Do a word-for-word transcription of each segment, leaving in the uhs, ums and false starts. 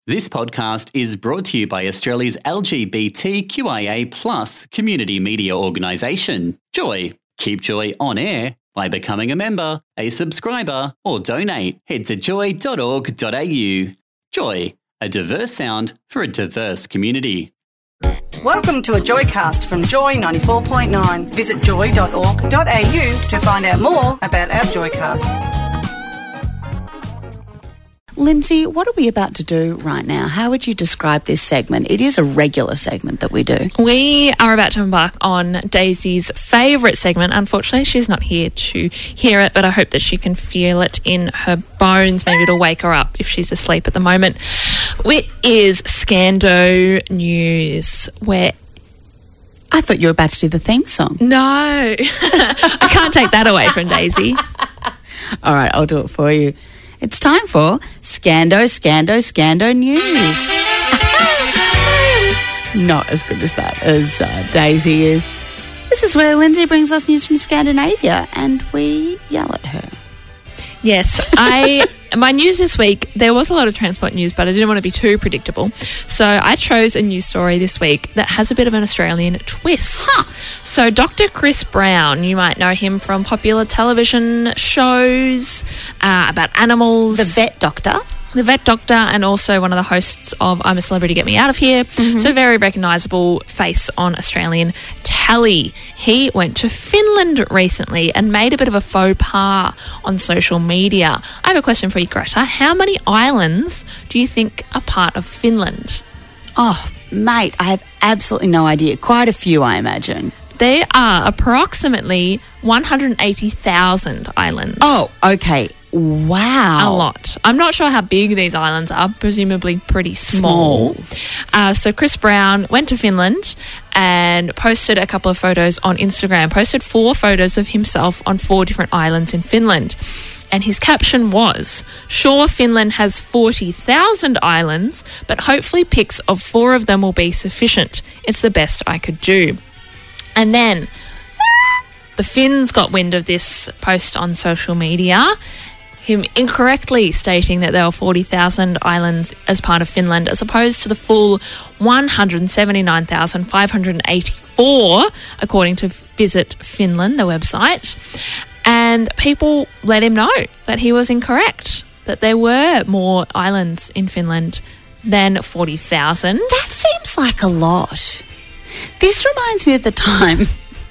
This podcast is brought to you by Australia's L G B T Q I A plus community media organisation, Joy. Keep Joy on air by becoming a member, a subscriber, or donate. Head to joy dot org dot a u. Joy, a diverse sound for a diverse community. Welcome to a Joycast from Joy ninety-four point nine. Visit joy dot org dot a u to find out more about our Joycast. Lindsay, what are we about to do right now? How would you describe this segment? It is a regular segment that we do. We are about to embark on Daisy's favourite segment. Unfortunately, she's not here to hear it, but I hope that she can feel it in her bones. Maybe it'll wake her up if she's asleep at the moment. It is Scando News, where... I thought you were about to do the theme song. No. I can't take that away from Daisy. All right, I'll do it for you. It's time for Scando, Scando, Scando News. Not as good as that as uh, Daisy is. This is where Lindsay brings us news from Scandinavia and we yell at her. Yes, I my news this week, there was a lot of transport news, but I didn't want to be too predictable. So I chose a news story this week that has a bit of an Australian twist. Huh. So Doctor Chris Brown, you might know him from popular television shows uh, about animals. The vet doctor. The vet doctor, and also one of the hosts of I'm a Celebrity, Get Me Out of Here. Mm-hmm. So very recognisable face on Australian telly. He went to Finland recently and made a bit of a faux pas on social media. I have a question for you, Greta. How many islands do you think are part of Finland? Oh, mate, I have absolutely no idea. Quite a few, I imagine. There are approximately one hundred eighty thousand islands. Oh, okay. Wow. A lot. I'm not sure how big these islands are, presumably pretty small. small. Uh, so Chris Brown went to Finland and posted a couple of photos on Instagram, posted four photos of himself on four different islands in Finland. And his caption was, "Sure, Finland has forty thousand islands, but hopefully pics of four of them will be sufficient. It's the best I could do." And then the Finns got wind of this post on social media, him incorrectly stating that there were forty thousand islands as part of Finland, as opposed to the full one hundred seventy-nine thousand five hundred eighty-four, according to Visit Finland, the website. And people let him know that he was incorrect, that there were more islands in Finland than forty thousand. That seems like a lot. This reminds me of the time,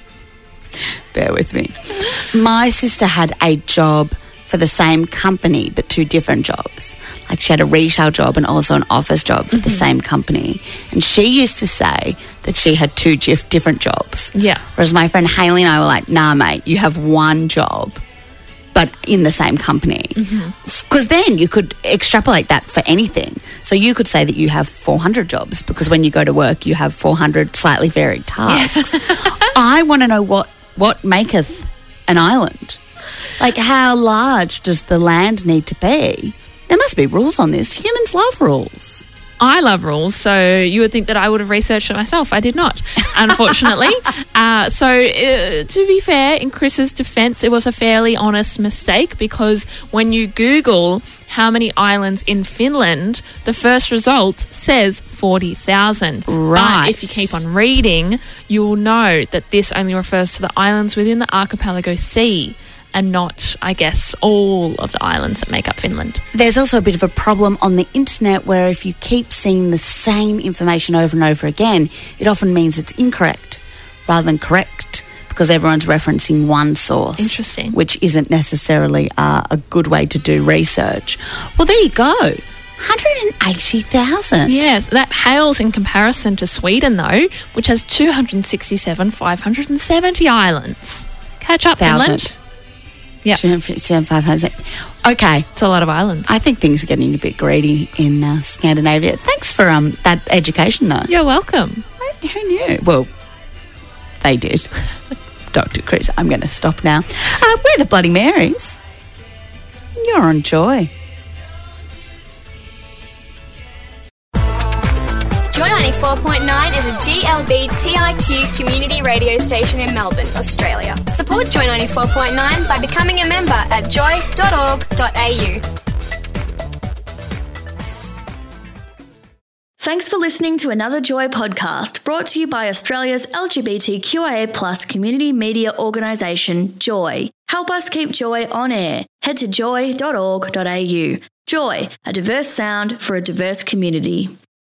bear with me, my sister had a job for the same company but two different jobs. Like she had a retail job and also an office job for mm-hmm. the same company. And she used to say that she had two gif- different jobs. Yeah. Whereas my friend Hayley and I were like, nah, mate, you have one job but in the same company. Because mm-hmm. then you could extrapolate that for anything. So you could say that you have four hundred jobs because when you go to work, you have four hundred slightly varied tasks. Yes. I want to know what, what maketh an island. Like, how large does the land need to be? There must be rules on this. Humans love rules. I love rules, so you would think that I would have researched it myself. I did not, unfortunately. uh, so, uh, to be fair, in Chris's defence, it was a fairly honest mistake because when you Google how many islands in Finland, the first result says forty thousand. Right. But if you keep on reading, you will know that this only refers to the islands within the archipelago sea, and not, I guess, all of the islands that make up Finland. There's also a bit of a problem on the internet where if you keep seeing the same information over and over again, it often means it's incorrect rather than correct because everyone's referencing one source. Interesting. Which isn't necessarily uh, a good way to do research. Well, there you go. one hundred eighty thousand. Yes, that pales in comparison to Sweden, though, which has two hundred sixty-seven, five hundred seventy islands. Catch up, Thousand. Finland. Yeah. two hundred fifty-seven, five hundred. Okay. It's a lot of islands. I think things are getting a bit greedy in uh, Scandinavia. Thanks for um that education, though. You're welcome. Who knew? Well, they did. Doctor Chris, I'm going to stop now. Uh, we're the Bloody Marys. You're on Joy. Joy ninety-four point nine is a G L B T I Q community radio station in Melbourne, Australia. Support Joy ninety-four point nine by becoming a member at joy dot org dot a u. Thanks for listening to another Joy podcast brought to you by Australia's L G B T Q I A plus community media organisation, Joy. Help us keep Joy on air. Head to joy dot org dot a u. Joy, a diverse sound for a diverse community.